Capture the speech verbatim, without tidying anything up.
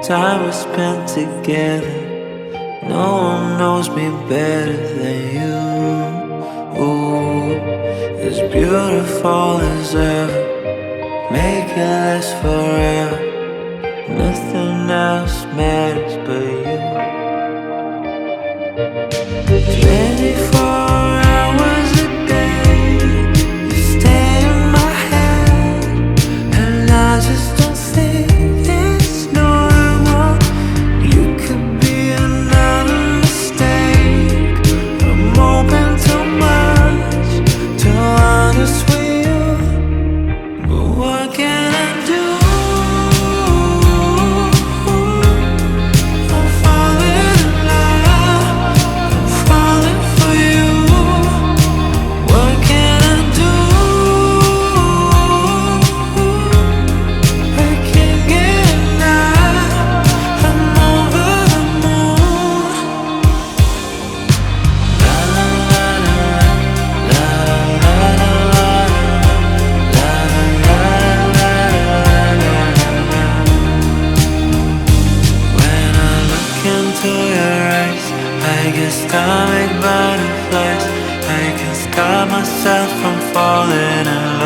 time we spent together. No one knows me better than you. Ooh, as beautiful as ever. Make it last forever. Nothing else matters but you. Twenty-four hours a day, you stay in my head, and I just don't think it's normal. You could be another mistake. I'm open to much, to honest with you, but what can I do? I'm falling in love, I'm falling for you. What can I do? I can't get enough, I'm over the moon. La la la la, la la la la, la la la la. When I look into your eyes, I get stomach butterflies. I can stop myself from falling in love.